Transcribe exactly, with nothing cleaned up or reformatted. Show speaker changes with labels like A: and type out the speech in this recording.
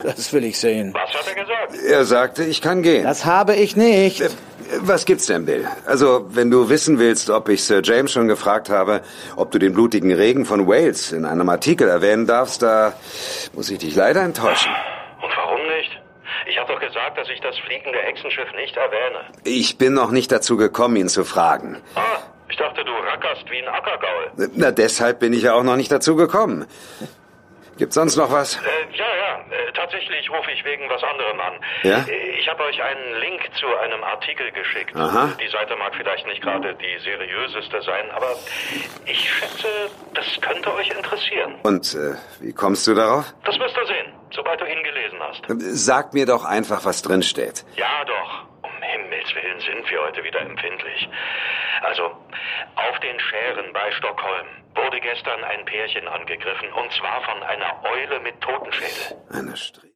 A: Das will ich sehen.
B: Was hat er gesagt?
C: Er sagte, ich kann gehen.
A: Das habe ich nicht.
C: Äh, Was gibt's denn, Bill? Also, wenn du wissen willst, ob ich Sir James schon gefragt habe, ob du den blutigen Regen von Wales in einem Artikel erwähnen darfst, da muss ich dich leider enttäuschen.
B: Und warum nicht? Ich habe doch gesagt, dass ich das fliegende Echsenschiff nicht erwähne.
C: Ich bin noch nicht dazu gekommen, ihn zu fragen.
B: Ah, ich dachte, du rackerst wie ein Ackergaul.
C: Na, deshalb bin ich ja auch noch nicht dazu gekommen. Gibt's sonst noch was?
B: Äh, ja, ja, äh, tatsächlich rufe ich wegen was anderem an.
C: Ja?
B: Äh, Ich habe euch einen Link zu einem Artikel geschickt.
C: Aha.
B: Die Seite mag vielleicht nicht gerade die seriöseste sein, aber ich schätze, das könnte euch interessieren.
C: Und äh, wie kommst du darauf?
B: Das wirst du sehen, sobald du ihn gelesen hast.
C: Sag mir doch einfach, was drin steht.
B: Ja, doch. Um Himmels Willen sind wir heute wieder empfindlich. Also, auf den Schären bei Stockholm wurde gestern ein Pärchen angegriffen, und zwar von einer Eule mit Totenschädel.
C: Eine Str